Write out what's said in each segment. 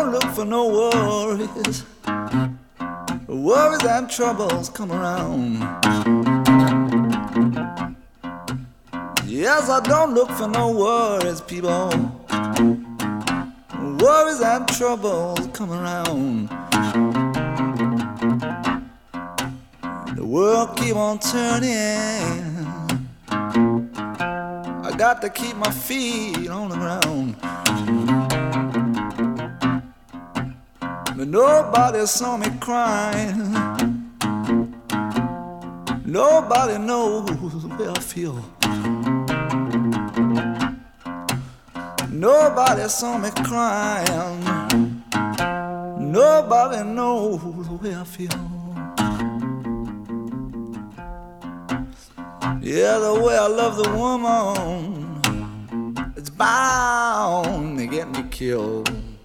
don't look for no worries. Worries and troubles come around. Yes, I don't look for no worries, people. Worries and troubles come around. The world keep on turning. I got to keep my feet on the ground. But nobody saw me crying. Nobody knows the way I feel. Nobody saw me crying. Nobody knows the way I feel. Yeah, the way I love the woman, it's bound to get me killed.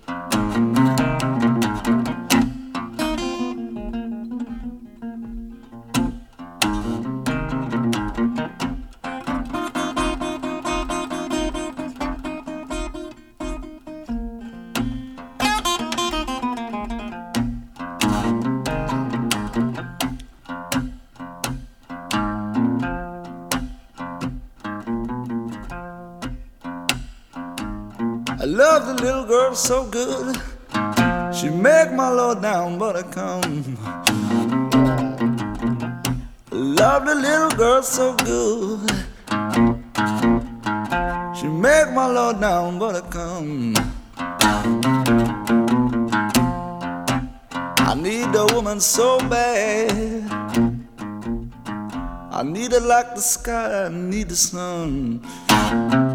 I love the little girl so good. She make my low down buttercup. Love the little girl so good. She make my low down buttercup. I need a woman so bad. I need her like the sky, I need the sun.